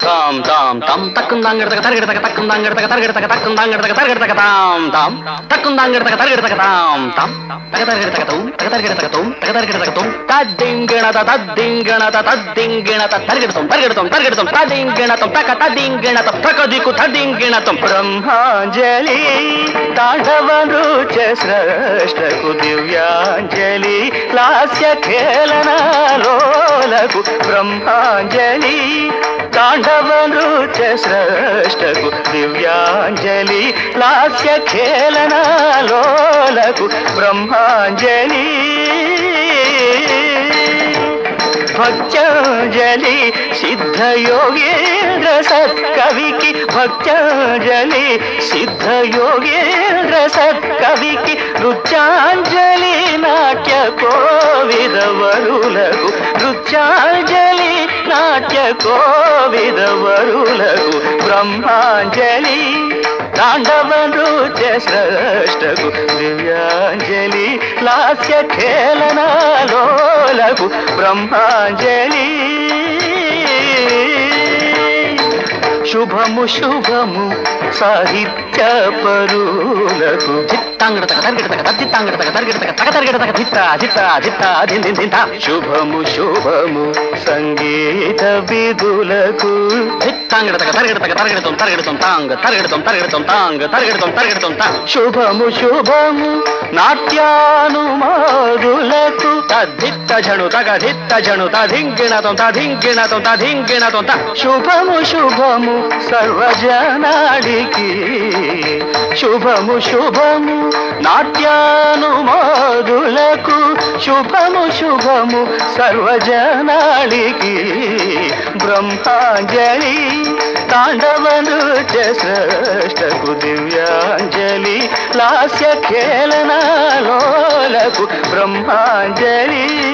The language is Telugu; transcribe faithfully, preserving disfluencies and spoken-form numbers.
తాం తాం తాం తక్కుందాంగడతక తరగడతక తక్కుందాంగడతక తరగడతక తక్కుందాంగడతక తరగడతక తాం తాం తక్కుందాంగడతక తరగడతక తాం తాం తగ తరగడతక తం తగ తరగడతక తం తగ తరగడతక తం తద్దింగణత తద్దింగణత తద్దింగణత తరగడతం తరగడతం తరగడతం తద్దింగణతం తక తద్దింగణతం తకదికు తద్దింగణతం బ్రహ్మాంజలి తాండవ నృత్య స్రష్టకు దివ్యాంజలి లాస్య ఖేళనాలోలకు బ్రహ్మాంజలి తాండవ నృత్య స్రష్టకు దివ్యాంజలి లాస్య ఖేళనాలోలకు బ్రహ్మాంజలి భక్త్యాంజలి సిద్ధయోగేంద్ర సత్కవికి భక్త్యాంజలి సిద్ధయోగేంద్ర సత్కవికి నృత్యాంజలి నాట్య కోవిదవరులకు నృత్యాంజలి నాట్య కోవిదవరులకు బ్రహ్మాంజలి తాండవ నృత్య స్రష్టకు దివ్యాంజలి లాస్య ఖేళనాలోలకు బ్రహ్మాంజలి శుభము శుభము సాహిత్య పరులకు జిత్తాంగడతక తరగడతక తద్దిత్తాంగడతక తరగడతక తగ తరగడతక జిత్త జిత్త జిత్త దిన్ దిన్ దింత శుభము శుభము సంగీత విధులకు జిత్తాంగడతక తరగడతక తరగడతం తరగడతం తాంగ తరగడతం తరగడతం తాంగ తరగడతం తరగడతం తా శుభము శుభము నాట్యానుమాదులకు తద్దిత్త జణు తగ దిత్త జణు తధింగిణతం తధింగిణతం తధింగిణతం త శుభము శుభము సర్వజనాడికి శుభము శుభము నాట్యానుమాదులకు శుభము శుభము సర్వజనాడికి బ్రహ్మాంజలి తాండవ నృత్య స్రష్టకు దివ్యాంజలి లాస్య ఖేళనాలోలకు బ్రహ్మాంజలి